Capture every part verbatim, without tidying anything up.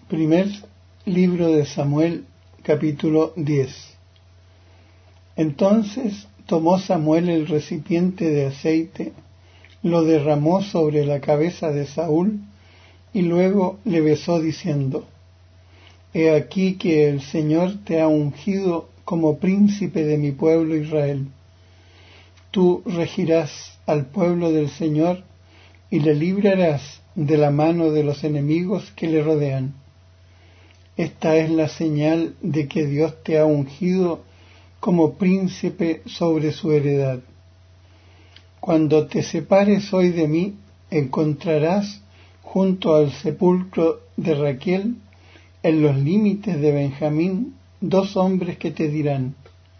Primer libro de Samuel, capítulo diez. Entonces tomó Samuel el recipiente de aceite, lo derramó sobre la cabeza de Saúl, y luego le besó diciendo: He aquí que el Señor te ha ungido como príncipe de mi pueblo Israel. Tú regirás al pueblo del Señor y le librarás de la mano de los enemigos que le rodean. Esta es la señal de que Dios te ha ungido como príncipe sobre su heredad. Cuando te separes hoy de mí, encontrarás junto al sepulcro de Raquel, en los límites de Benjamín, dos hombres que te dirán: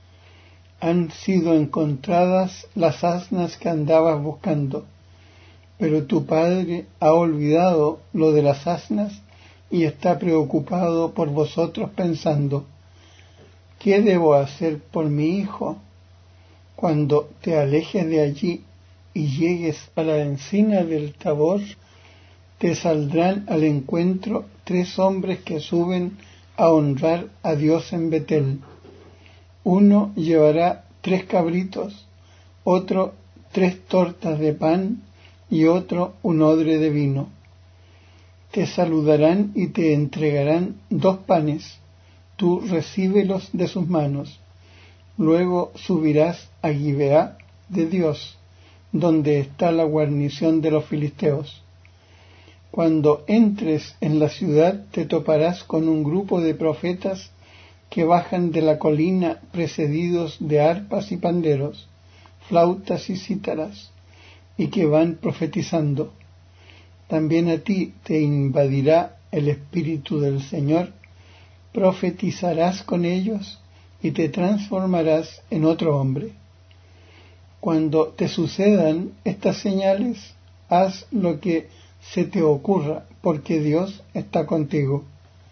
han sido encontradas las asnas que andabas buscando, pero tu padre ha olvidado lo de las asnas y está preocupado por vosotros pensando: ¿qué debo hacer por mi hijo? Cuando te alejes de allí y llegues a la encina del Tabor, te saldrán al encuentro tres hombres que suben a honrar a Dios en Betel. Uno llevará tres cabritos, otro tres tortas de pan y otro un odre de vino. Te saludarán y te entregarán dos panes. Tú recíbelos de sus manos. Luego subirás a Gibeá de Dios, donde está la guarnición de los filisteos. Cuando entres en la ciudad te toparás con un grupo de profetas que bajan de la colina precedidos de arpas y panderos, flautas y cítaras, y que van profetizando. También a ti te invadirá el Espíritu del Señor, profetizarás con ellos y te transformarás en otro hombre. Cuando te sucedan estas señales, haz lo que se te ocurra, porque Dios está contigo.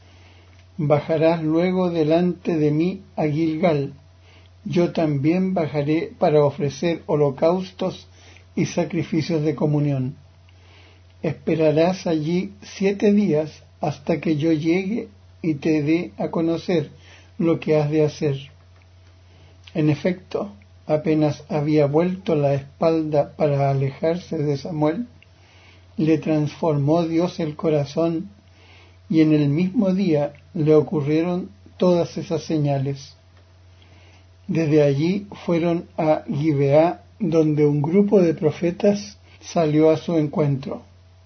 Bajarás luego delante de mí a Gilgal. Yo también bajaré para ofrecer holocaustos y sacrificios de comunión. Esperarás allí siete días hasta que yo llegue y te dé a conocer lo que has de hacer. En efecto, apenas había vuelto la espalda para alejarse de Samuel, le transformó Dios el corazón, y en el mismo día le ocurrieron todas esas señales. Desde allí fueron a Gibeá, donde un grupo de profetas salió a su encuentro.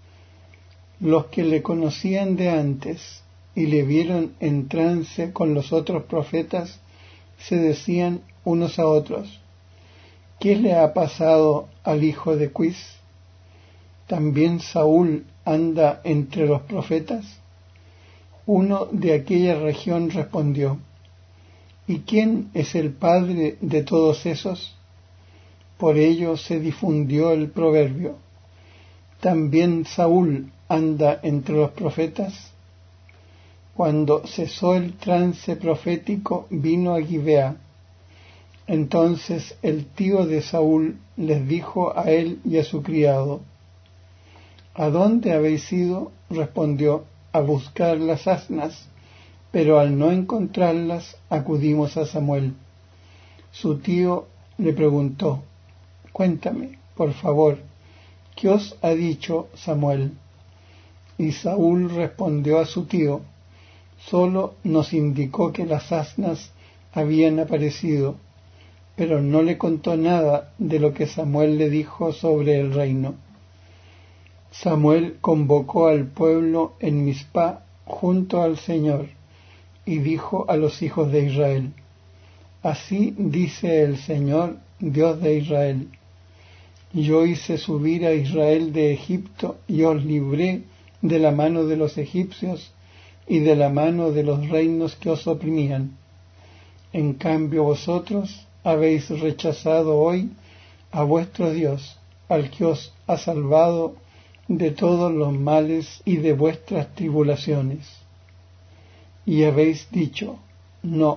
Los que le conocían de antes y le vieron en trance con los otros profetas se decían unos a otros: ¿qué le ha pasado al hijo de Quis? ¿También Saúl anda entre los profetas? Uno de aquella región respondió: ¿y quién es el padre de todos esos? Por ello se difundió el proverbio: ¿también Saúl anda entre los profetas? Cuando cesó el trance profético, vino a Gibeá. Entonces el tío de Saúl les dijo a él y a su criado: ¿a dónde habéis ido? Respondió: a buscar las asnas, pero al no encontrarlas acudimos a Samuel. Su tío le preguntó: cuéntame, por favor, ¿qué os ha dicho Samuel? Y Saúl respondió a su tío: solo nos indicó que las asnas habían aparecido, pero no le contó nada de lo que Samuel le dijo sobre el reino. Samuel convocó al pueblo en Mizpá junto al Señor y dijo a los hijos de Israel: así dice el Señor, Dios de Israel: yo hice subir a Israel de Egipto y os libré de la mano de los egipcios y de la mano de los reinos que os oprimían. En cambio vosotros habéis rechazado hoy a vuestro Dios, al que os ha salvado de todos los males y de vuestras tribulaciones. Y habéis dicho: no,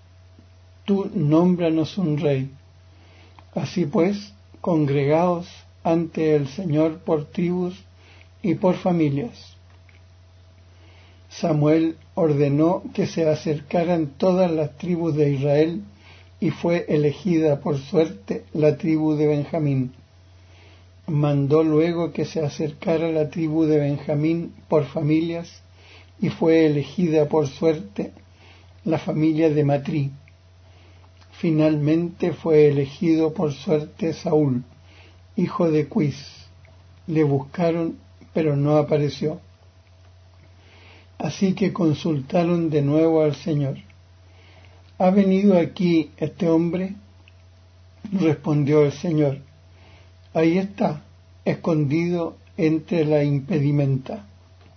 tú nómbranos un rey. Así pues, congregaos ante el Señor por tribus y por familias. Samuel ordenó que se acercaran todas las tribus de Israel, y fue elegida por suerte la tribu de Benjamín. Mandó luego que se acercara la tribu de Benjamín por familias, y fue elegida por suerte la familia de Matrí. Finalmente fue elegido por suerte Saúl, hijo de Quis. Le buscaron, pero no apareció. Así que consultaron de nuevo al Señor. ¿Ha venido aquí este hombre? Respondió el Señor. Ahí está, escondido entre la impedimenta.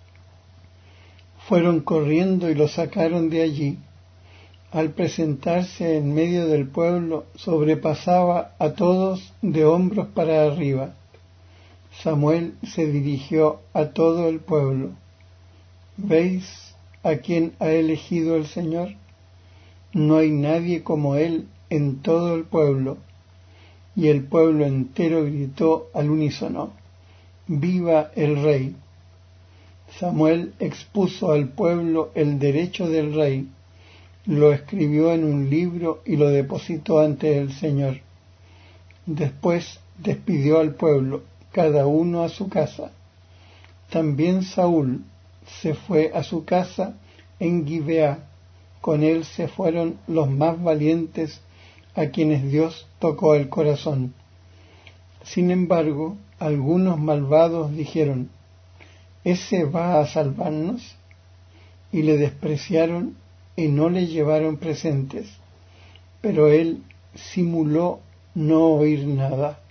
Fueron corriendo y lo sacaron de allí. Al presentarse en medio del pueblo, sobrepasaba a todos de hombros para arriba. Samuel se dirigió a todo el pueblo. ¿Veis a quién ha elegido el Señor? No hay nadie como él en todo el pueblo. Y el pueblo entero gritó al unísono: ¡Viva el Rey! Samuel expuso al pueblo el derecho del rey, lo escribió en un libro y lo depositó ante el Señor. Después despidió al pueblo, cada uno a su casa. También Saúl se fue a su casa en Gibeá. Con él se fueron los más valientes, a quienes Dios tocó el corazón. Sin embargo, algunos malvados dijeron: ¿Ese va a salvarnos? Y le despreciaron y no le llevaron presentes. Pero él simuló no oír nada.